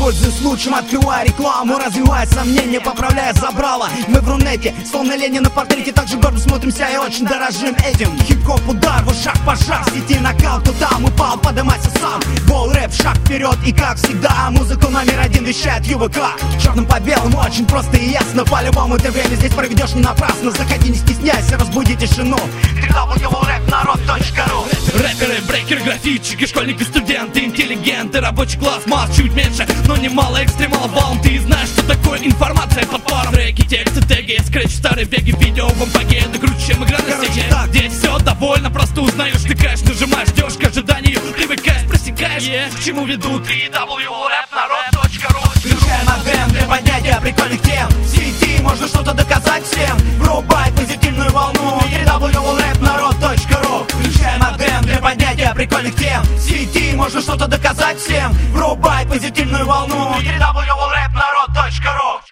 Пользуясь случаем, открывая рекламу, развивая сомнения, поправляя забрала. Мы в Рунете, словно Ленин на портрете, также гордо смотримся и очень дорожим этим. Хип-хоп удар, вот шаг по шаг, в сети нокаут, кто там упал, подымайся сам. Бол рэп, шаг вперед, и как всегда, музыку номер один вещает ЮВК. Черным по белому, очень просто и ясно, по-любому ты время здесь проведешь не напрасно. Заходи, не стесняйся, разбуди тишину. www.rapnarod.ru. Рэперы, брейкеры, графитчики, школьники, студенты, интеллигенты, рабочий класс, масс чуть меньше, но немало экстремалов волн. Ты знаешь, что такое информация под паром. Треки, тексты, теги, скретч, старые беги, видео в МПГ, это круче, чем игра на стене. Здесь все довольно, просто узнаешь, тыкаешь, нажимаешь, ждешь к ожиданию, привыкаешь, просекаешь, к чему ведут. www.rapnarod.ru. Включаем модем для поднятия прикольных тем. В сети можно что-то доказать всем. Врубай позитивную волну. www.rapnarod.ru. Включаем модем для поднятия прикольных тем. В сети можно что-то доказать всем. Врубай позитивную волну. www.rapnarod.ru.